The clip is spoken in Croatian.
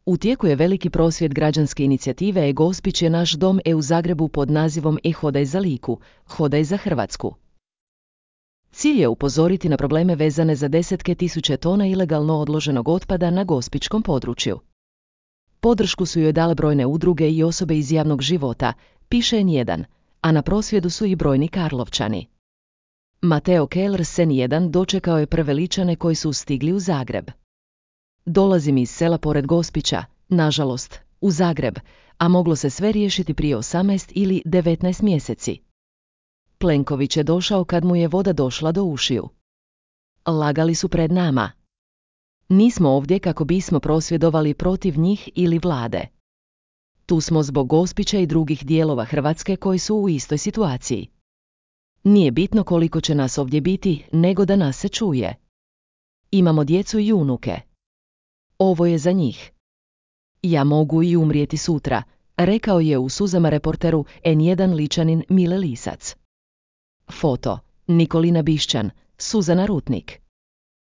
U tijeku je veliki prosvjed građanske inicijative E-Gospić je naš dom u Zagrebu pod nazivom E-Hodaj za Liku, hodaj za Hrvatsku. Cilj je upozoriti na probleme vezane za desetke tisuće tona ilegalno odloženog otpada na gospićkom području. Podršku su joj dale brojne udruge i osobe iz javnog života, piše N1, a na prosvjedu su i brojni Karlovčani. Mateo Keller s N1 dočekao je prve Ličane koji su stigli u Zagreb. Dolazim iz sela pored Gospića, nažalost, u Zagreb, a moglo se sve riješiti prije 18 ili 19 mjeseci. Plenković je došao kad mu je voda došla do ušiju. Lagali su pred nama. Nismo ovdje kako bismo prosvjedovali protiv njih ili vlade. Tu smo zbog Gospića i drugih dijelova Hrvatske koji su u istoj situaciji. Nije bitno koliko će nas ovdje biti, nego da nas se čuje. Imamo djecu i unuke. Ovo je za njih. Ja mogu i umrijeti sutra, rekao je u suzama reporteru N1 Ličanin Mile Lisac. Foto: Nikolina Bišćan, Suzana Rutnik.